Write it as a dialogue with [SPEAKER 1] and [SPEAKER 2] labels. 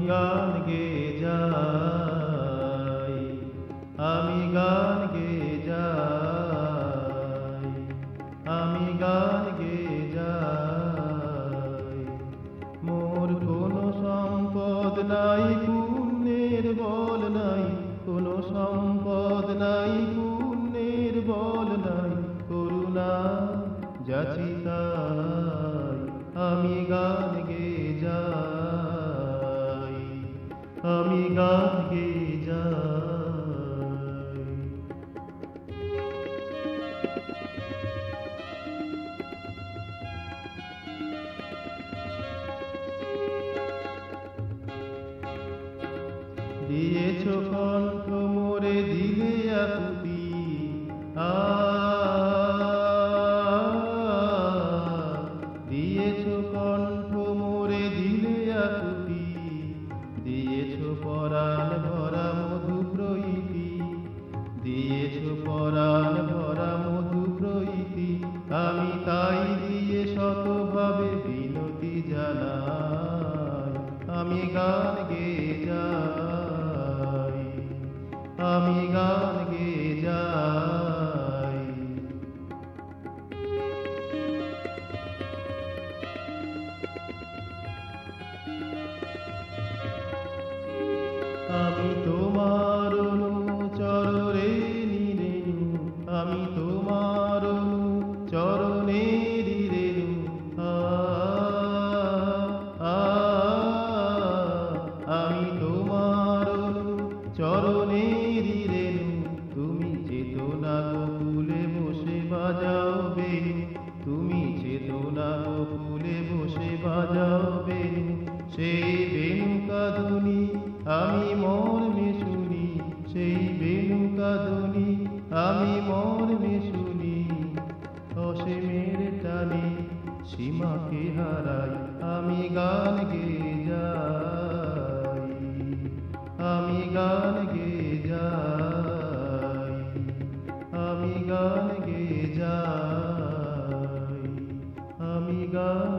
[SPEAKER 1] গান গেয়ে যাই, আমি গান গেয়ে যাই, আমি গান গেয়ে যাই। মোর কোনো সম্পদ নাই, পুণ্যের বল নাই, কোনো সম্পদ নাই, পুণ্যের বল নাই, করুণা যাচি তাই, আমি গান গেয়ে যাই, আমি গান গেয়ে যাই। দিয়েছ কণ্ঠ মোরে দিলে আকুতি, দিয়েছ কণ্ঠ মোরে দিলে আকুতি, দিয়েছ পরাণ ভরা মধু প্রীতি, দিয়েছ পরাণ ভরা মধু প্রীতি, আমি তাই দিয়ে শতভাবে বিনতি জানাই, আমি গান গেয়ে যাই, আমি গান গেয়ে যাই। আমি তোমার চরণে রেণু, আমি তোমার চরণে রেণু, আমি তোমার চরণে রেণু, তুমি চেতনা গোকুলে বসে বাজাও বেণু, তুমি চেতনা গোকুলে বসে বাজাও বেণু, সেই বেণু কাঁদুনি আমি মর্মে শুনি, সেই বেণু কাঁদুনি আমি মর্মে শুনি, অসীমের টানে সীমাকে হারাই, আমি গান গেয়ে যাই, আমি গান গেয়ে যাই, আমি গান গেয়ে যাই, আমি গান